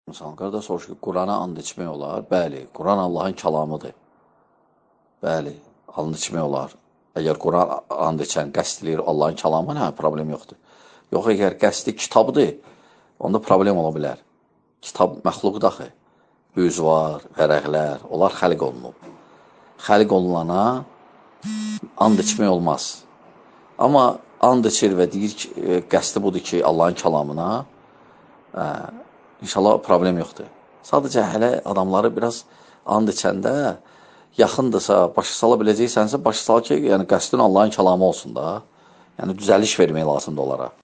İnsan qardaş soruşur ki, Qurana and içmək olar? Bəli, Quran Allahın kəlamıdır. Bəli, and içmək olar. Əgər Quran and içən qəsd eləyir Allahın kəlamı, hə, problem yoxdur. Yox, əgər qəsdi kitabdır, onda problem ola bilər. Kitab məxluqdur axı. Üz var, vərəqlər, onlar xəlq olunub. Xəlq olunana and içmək olmaz. Amma and içir və deyir ki, qəsdi budur ki, Allahın kəlamına, İnşallah problem yoxdur. Sadəcə hələ adamları biraz and içəndə yaxındırsa, başa sala biləcəksənsə, başa sal ki, yəni qəsdin Allahın kəlamı olsun da. Yəni düzəliş vermək lazımdır onlara.